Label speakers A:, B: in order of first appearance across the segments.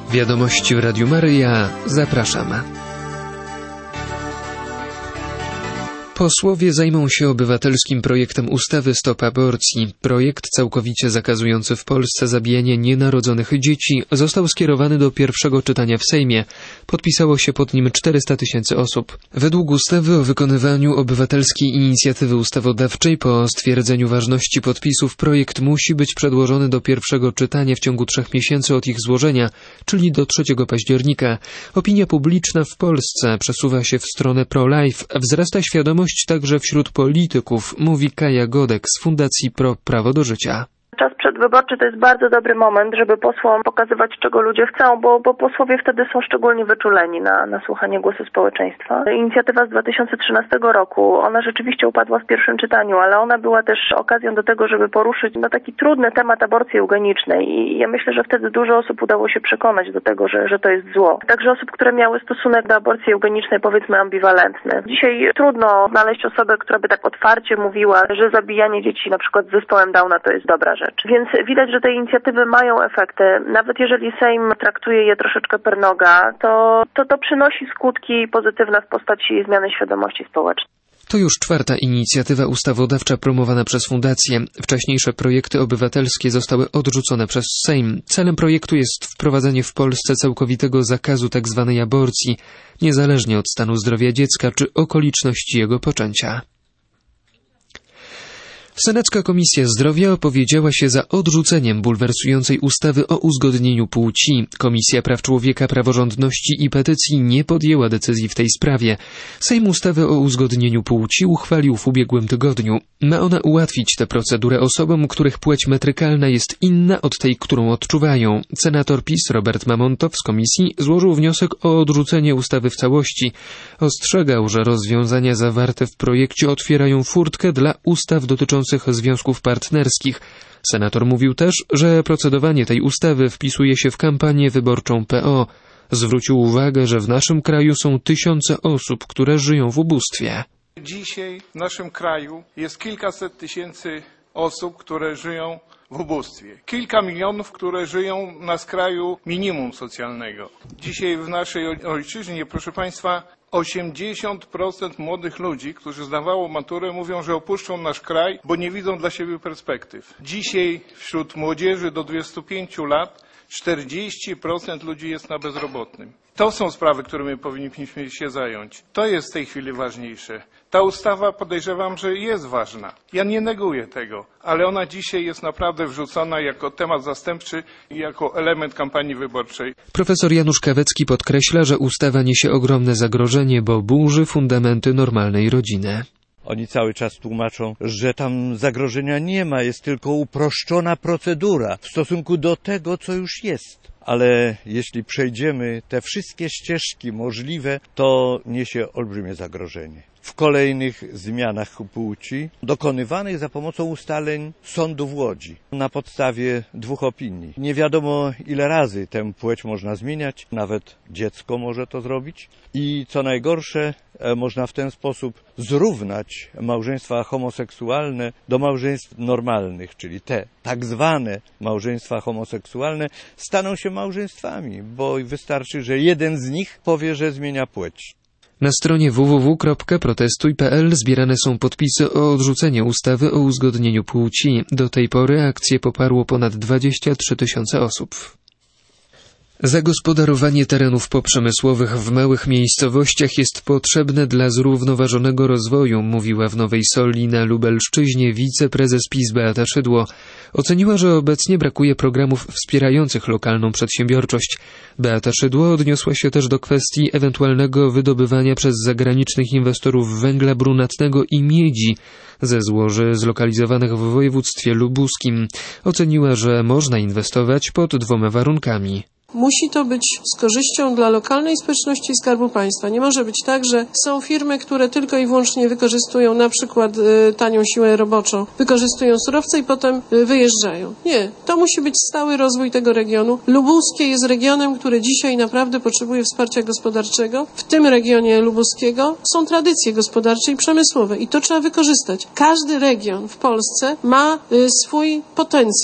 A: Wiadomości w Radiu Maryja. Zapraszam. Posłowie zajmą się obywatelskim projektem ustawy Stop Aborcji. Projekt całkowicie zakazujący w Polsce zabijanie nienarodzonych dzieci został skierowany do pierwszego czytania w Sejmie. Podpisało się pod nim 400 000 osób. Według ustawy o wykonywaniu obywatelskiej inicjatywy ustawodawczej po stwierdzeniu ważności podpisów projekt musi być przedłożony do pierwszego czytania w ciągu 3 miesięcy od ich złożenia, czyli do 3 października. Opinia publiczna w Polsce przesuwa się w stronę pro-life. Wzrasta świadomość także wśród polityków, mówi Kaja Godek z Fundacji Pro Prawo do Życia.
B: Czas przedwyborczy to jest bardzo dobry moment, żeby posłom pokazywać, czego ludzie chcą, bo posłowie wtedy są szczególnie wyczuleni na słuchanie głosu społeczeństwa. Inicjatywa z 2013 roku, ona rzeczywiście upadła w pierwszym czytaniu, ale ona była też okazją do tego, żeby poruszyć taki trudny temat aborcji eugenicznej i ja myślę, że wtedy dużo osób udało się przekonać do tego, że to jest zło. Także osób, które miały stosunek do aborcji eugenicznej, powiedzmy ambiwalentny. Dzisiaj trudno znaleźć osobę, która by tak otwarcie mówiła, że zabijanie dzieci na przykład z zespołem Downa to jest dobra rzecz. Więc widać, że te inicjatywy mają efekty. Nawet jeżeli Sejm traktuje je troszeczkę per noga, to przynosi skutki pozytywne w postaci zmiany świadomości społecznej.
A: To już 4. inicjatywa ustawodawcza promowana przez Fundację. Wcześniejsze projekty obywatelskie zostały odrzucone przez Sejm. Celem projektu jest wprowadzenie w Polsce całkowitego zakazu tzw. aborcji, niezależnie od stanu zdrowia dziecka czy okoliczności jego poczęcia. Senacka Komisja Zdrowia opowiedziała się za odrzuceniem bulwersującej ustawy o uzgodnieniu płci. Komisja Praw Człowieka, Praworządności i Petycji nie podjęła decyzji w tej sprawie. Sejm ustawę o uzgodnieniu płci uchwalił w ubiegłym tygodniu. Ma ona ułatwić tę procedurę osobom, których płeć metrykalna jest inna od tej, którą odczuwają. Senator PiS Robert Mamontow z komisji złożył wniosek o odrzucenie ustawy w całości. Ostrzegał, że rozwiązania zawarte w projekcie otwierają furtkę dla ustaw dotyczących związków partnerskich. Senator mówił też, że procedowanie tej ustawy wpisuje się w kampanię wyborczą PO. Zwrócił uwagę, że w naszym kraju są tysiące osób, które żyją w ubóstwie.
C: Dzisiaj w naszym kraju jest kilkaset tysięcy osób, które żyją w ubóstwie. Kilka milionów, które żyją na skraju minimum socjalnego. Dzisiaj w naszej ojczyźnie, proszę Państwa, 80% młodych ludzi, którzy zdawało maturę, mówią, że opuszczą nasz kraj, bo nie widzą dla siebie perspektyw. Dzisiaj wśród młodzieży do 25 lat 40% ludzi jest na bezrobotnym. To są sprawy, którymi powinniśmy się zająć. To jest w tej chwili ważniejsze. Ta ustawa, podejrzewam, że jest ważna. Ja nie neguję tego, ale ona dzisiaj jest naprawdę wrzucona jako temat zastępczy i jako element kampanii wyborczej.
A: Profesor Janusz Kawecki podkreśla, że ustawa niesie ogromne zagrożenie, bo burzy fundamenty normalnej rodziny.
D: Oni cały czas tłumaczą, że tam zagrożenia nie ma, jest tylko uproszczona procedura w stosunku do tego, co już jest. Ale jeśli przejdziemy te wszystkie ścieżki możliwe, to niesie olbrzymie zagrożenie. W kolejnych zmianach płci dokonywanych za pomocą ustaleń sądu w Łodzi na podstawie 2 opinii. Nie wiadomo ile razy tę płeć można zmieniać, nawet dziecko może to zrobić i co najgorsze można w ten sposób zrównać małżeństwa homoseksualne do małżeństw normalnych, czyli te tak zwane małżeństwa homoseksualne staną się małżeństwami, bo wystarczy, że jeden z nich powie, że zmienia płeć.
A: Na stronie www.protestuj.pl zbierane są podpisy o odrzucenie ustawy o uzgodnieniu płci. Do tej pory akcję poparło ponad 23 000 osób. Zagospodarowanie terenów poprzemysłowych w małych miejscowościach jest potrzebne dla zrównoważonego rozwoju, mówiła w Nowej Soli na Lubelszczyźnie wiceprezes PiS Beata Szydło. Oceniła, że obecnie brakuje programów wspierających lokalną przedsiębiorczość. Beata Szydło odniosła się też do kwestii ewentualnego wydobywania przez zagranicznych inwestorów węgla brunatnego i miedzi ze złoży zlokalizowanych w województwie lubuskim. Oceniła, że można inwestować pod 2 warunkami.
E: Musi to być z korzyścią dla lokalnej społeczności i Skarbu Państwa. Nie może być tak, że są firmy, które tylko i wyłącznie wykorzystują na przykład tanią siłę roboczą, wykorzystują surowce i potem wyjeżdżają. Nie, to musi być stały rozwój tego regionu. Lubuskie jest regionem, który dzisiaj naprawdę potrzebuje wsparcia gospodarczego. W tym regionie lubuskiego są tradycje gospodarcze i przemysłowe i to trzeba wykorzystać. Każdy region w Polsce ma swój potencjał.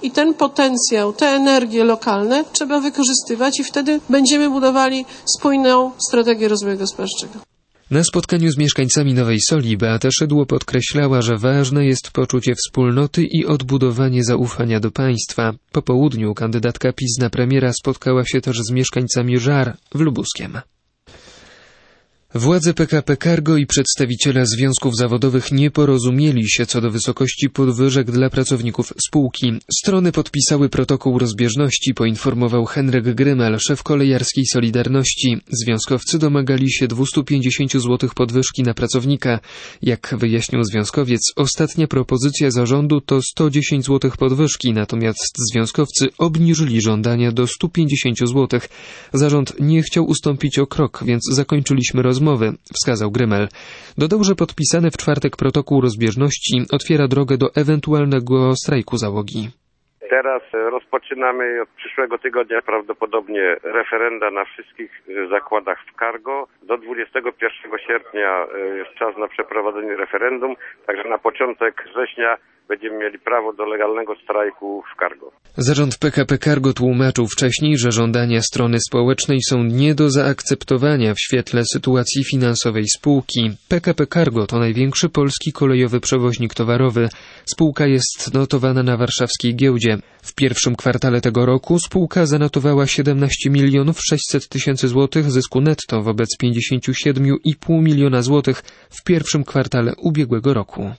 E: i ten potencjał, te energie lokalne trzeba wykorzystywać i wtedy będziemy budowali spójną strategię rozwoju gospodarczego.
A: Na spotkaniu z mieszkańcami Nowej Soli Beata Szydło podkreślała, że ważne jest poczucie wspólnoty i odbudowanie zaufania do państwa. Po południu kandydatka PiS na premiera spotkała się też z mieszkańcami Żar w Lubuskiem. Władze PKP Cargo i przedstawiciele związków zawodowych nie porozumieli się co do wysokości podwyżek dla pracowników spółki. Strony podpisały protokół rozbieżności, poinformował Henryk Grymel, szef kolejarskiej Solidarności. Związkowcy domagali się 250 zł podwyżki na pracownika. Jak wyjaśnił związkowiec, ostatnia propozycja zarządu to 110 zł podwyżki, natomiast związkowcy obniżyli żądania do 150 zł. Zarząd nie chciał ustąpić o krok, więc zakończyliśmy rozmowy, wskazał Grymel. Dodał, że podpisany w czwartek protokół rozbieżności otwiera drogę do ewentualnego strajku załogi.
F: Teraz rozpoczynamy od przyszłego tygodnia prawdopodobnie referenda na wszystkich zakładach w Cargo. Do 21 sierpnia jest czas na przeprowadzenie referendum, także na początek września będziemy mieli prawo do legalnego strajku w Cargo.
A: Zarząd PKP Cargo tłumaczył wcześniej, że żądania strony społecznej są nie do zaakceptowania w świetle sytuacji finansowej spółki. PKP Cargo to największy polski kolejowy przewoźnik towarowy. Spółka jest notowana na warszawskiej giełdzie. W pierwszym kwartale tego roku spółka zanotowała 17 600 000 złotych zysku netto wobec 57,5 miliona złotych w pierwszym kwartale ubiegłego roku.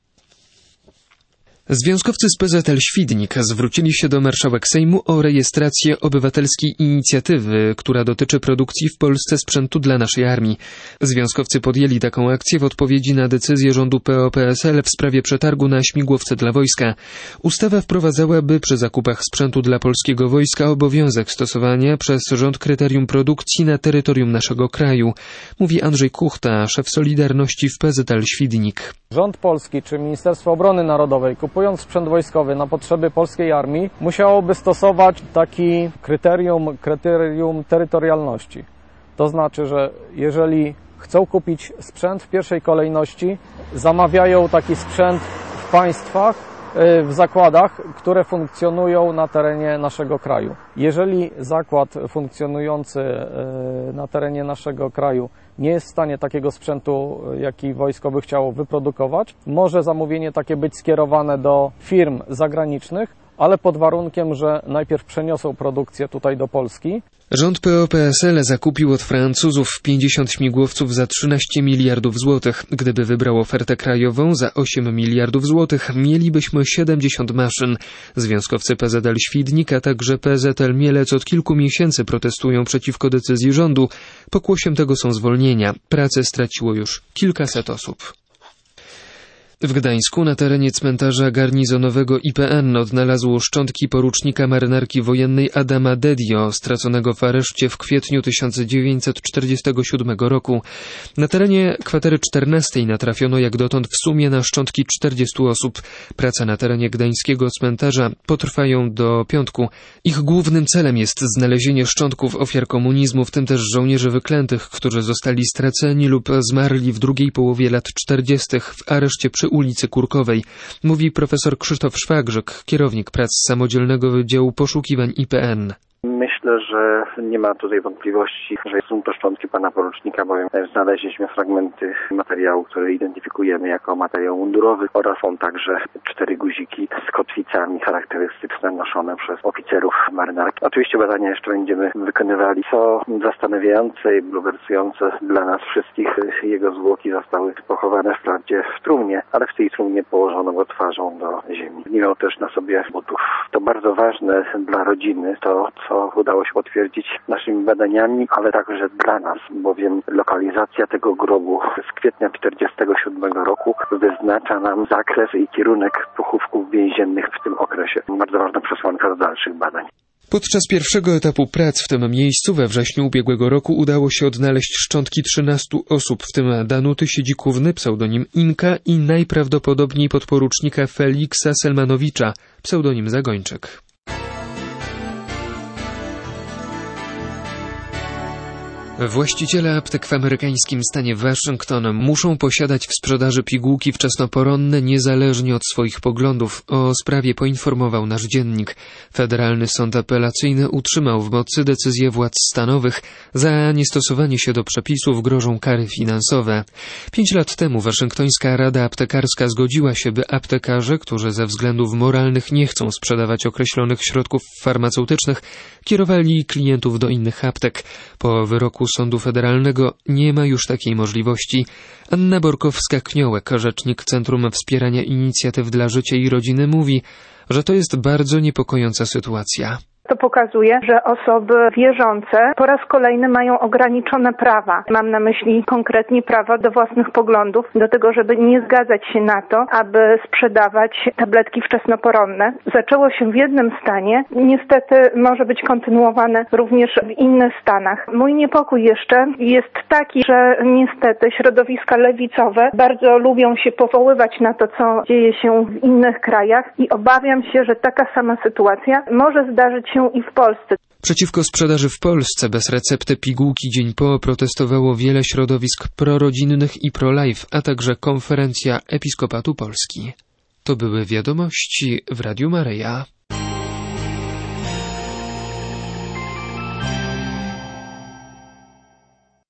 A: Związkowcy z PZL-Świdnik zwrócili się do marszałek Sejmu o rejestrację obywatelskiej inicjatywy, która dotyczy produkcji w Polsce sprzętu dla naszej armii. Związkowcy podjęli taką akcję w odpowiedzi na decyzję rządu PO-PSL w sprawie przetargu na śmigłowce dla wojska. Ustawa wprowadzałaby przy zakupach sprzętu dla polskiego wojska obowiązek stosowania przez rząd kryterium produkcji na terytorium naszego kraju, mówi Andrzej Kuchta, szef Solidarności w PZL-Świdnik.
G: Rząd polski czy Ministerstwo Obrony Narodowej, kupując sprzęt wojskowy na potrzeby polskiej armii, musiałoby stosować taki kryterium terytorialności. To znaczy, że jeżeli chcą kupić sprzęt, w pierwszej kolejności zamawiają taki sprzęt w państwach, w zakładach, które funkcjonują na terenie naszego kraju. Jeżeli zakład funkcjonujący na terenie naszego kraju nie jest w stanie takiego sprzętu, jaki wojsko by chciało wyprodukować, może zamówienie takie być skierowane do firm zagranicznych, ale pod warunkiem, że najpierw przeniosą produkcję tutaj do Polski.
A: Rząd PO-PSL zakupił od Francuzów 50 śmigłowców za 13 miliardów złotych. Gdyby wybrał ofertę krajową za 8 miliardów złotych, mielibyśmy 70 maszyn. Związkowcy PZL-Świdnik, a także PZL Mielec od kilku miesięcy protestują przeciwko decyzji rządu. Pokłosiem tego są zwolnienia. Pracę straciło już kilkaset osób. W Gdańsku na terenie cmentarza garnizonowego IPN odnalazło szczątki porucznika marynarki wojennej Adama Dedio, straconego w areszcie w kwietniu 1947 roku. Na terenie kwatery 14 natrafiono jak dotąd w sumie na szczątki 40 osób. Prace na terenie gdańskiego cmentarza potrwają do piątku. Ich głównym celem jest znalezienie szczątków ofiar komunizmu, w tym też żołnierzy wyklętych, którzy zostali straceni lub zmarli w drugiej połowie lat 40. w areszcie przy ulicy Kurkowej, mówi profesor Krzysztof Szwagrzyk, kierownik prac Samodzielnego Wydziału Poszukiwań IPN.
H: Myślę, że nie ma tutaj wątpliwości, że są to szczątki pana porucznika, bowiem znaleźliśmy fragmenty materiału, które identyfikujemy jako materiał mundurowy oraz są także 4 guziki z kotwicami charakterystyczne noszone przez oficerów marynarki. Oczywiście badania jeszcze będziemy wykonywali. Co zastanawiające i bulwersujące dla nas wszystkich, jego zwłoki zostały pochowane wprawdzie w trumnie, ale w tej trumnie położono go twarzą do ziemi. Nie miał też na sobie butów. To bardzo ważne dla rodziny, to co udało się potwierdzić naszymi badaniami, ale także dla nas, bowiem lokalizacja tego grobu z kwietnia 1947 roku wyznacza nam zakres i kierunek pochówków więziennych w tym okresie. Bardzo ważna przesłanka do dalszych badań.
A: Podczas pierwszego etapu prac w tym miejscu we wrześniu ubiegłego roku udało się odnaleźć szczątki 13 osób, w tym Danuty Siedzikówny, pseudonim Inka, i najprawdopodobniej podporucznika Feliksa Selmanowicza, pseudonim Zagończyk. Właściciele aptek w amerykańskim stanie Waszyngton muszą posiadać w sprzedaży pigułki wczesnoporonne niezależnie od swoich poglądów. O sprawie poinformował nasz dziennik. Federalny Sąd Apelacyjny utrzymał w mocy decyzje władz stanowych. Za niestosowanie się do przepisów grożą kary finansowe. 5 lat temu waszyngtońska Rada Aptekarska zgodziła się, by aptekarze, którzy ze względów moralnych nie chcą sprzedawać określonych środków farmaceutycznych, kierowali klientów do innych aptek. Po wyroku Sądu Federalnego nie ma już takiej możliwości. Anna Borkowska-Kniołek, rzecznik Centrum Wspierania Inicjatyw dla Życia i Rodziny, mówi, że to jest bardzo niepokojąca sytuacja.
I: To pokazuje, że osoby wierzące po raz kolejny mają ograniczone prawa. Mam na myśli konkretnie prawa do własnych poglądów, do tego, żeby nie zgadzać się na to, aby sprzedawać tabletki wczesnoporonne. Zaczęło się w jednym stanie, niestety może być kontynuowane również w innych stanach. Mój niepokój jeszcze jest taki, że niestety środowiska lewicowe bardzo lubią się powoływać na to, co dzieje się w innych krajach i obawiam się, że taka sama sytuacja może zdarzyć się i w Polsce.
A: Przeciwko sprzedaży w Polsce bez recepty pigułki dzień po protestowało wiele środowisk prorodzinnych i pro-life, a także Konferencja Episkopatu Polski. To były wiadomości w Radiu Maryja.